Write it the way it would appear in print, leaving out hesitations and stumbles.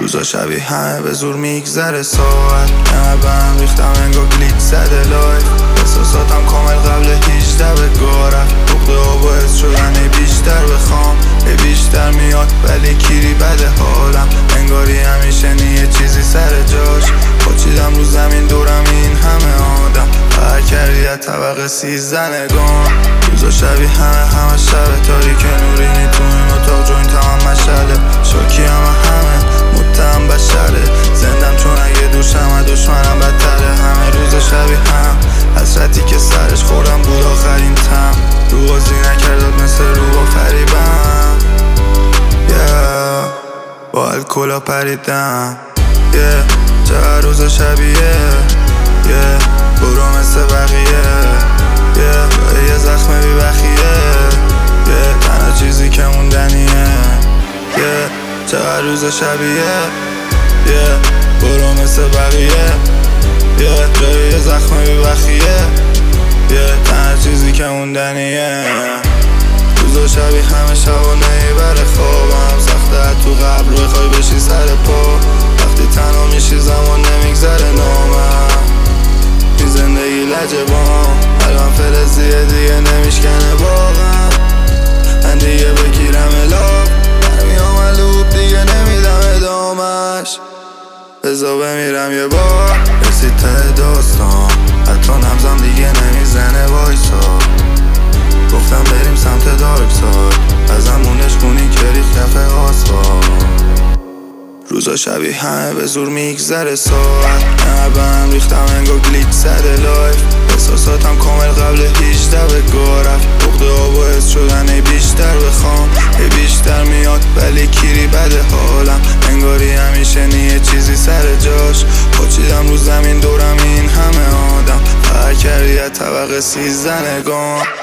روزا شبیه همه به زور میگذره ساعت نبم ریختم انگار گلیت زده لایف احساساتم کامل قبل 18 به گارم بغضه ها باعث شدن بیشتر بخوام بیشتر میاد ولی کیری بده حالم انگاری همیشه یه چیزی سر جاش پاچیدم رو زمین دورم این همه آدم فرق کردی از طبقه 13 نگام روزا شبیه همه شب تاریک نورینی تو این اتاق جوینت هم مشعله شاکی همه متهم بشره زندم چون اگه دوشم دشمنم بدتره همه روزا شبیه هم حسرتی که سرش خوردم بود آخرین تم رو بازی نکرداد مثل رو با فریبم با الکلا پریدم چقدر روزا شبیه برو مثل بقیه یه زخم بی بخیه تنها چیزی که موندنیه چقدر روزا شبیه برو مثل بقیه یه زخم بی بخیه تنها چیزی که موندنیه روزا شبیه همه شبانه بره خوابم سخته تو قبل بخوای بشی سر پا وقتی تنها میشی زمان نمیگذره نامم این زندگی لجبام الان فلزیه دیگه نمیشکنه واقعا من دیگه بگیرم الاب برمیام الوب دیگه نمیدم ادامش بزا بمیرم یه بار رسید ته داستان حتی نبزم دیگه نمیزنه وایسا گفتم بریم سمت دارک ساید ازم مونش خونی که ریخ کف آسفالت روزا شبیه همه به زور میگذره ساعت نبم ریختم انگار گلیت زده لایف احساساتم کامل قبل 18 به گارم بغضه ها باعث شدن بیشتر بخوام بیشتر میاد ولی کیری بده حالم انگاری همیشه یه چیزی سر جاش پاچیدم رو زمین دورم این همه آدم فرق کردی از طبقه 13 نگام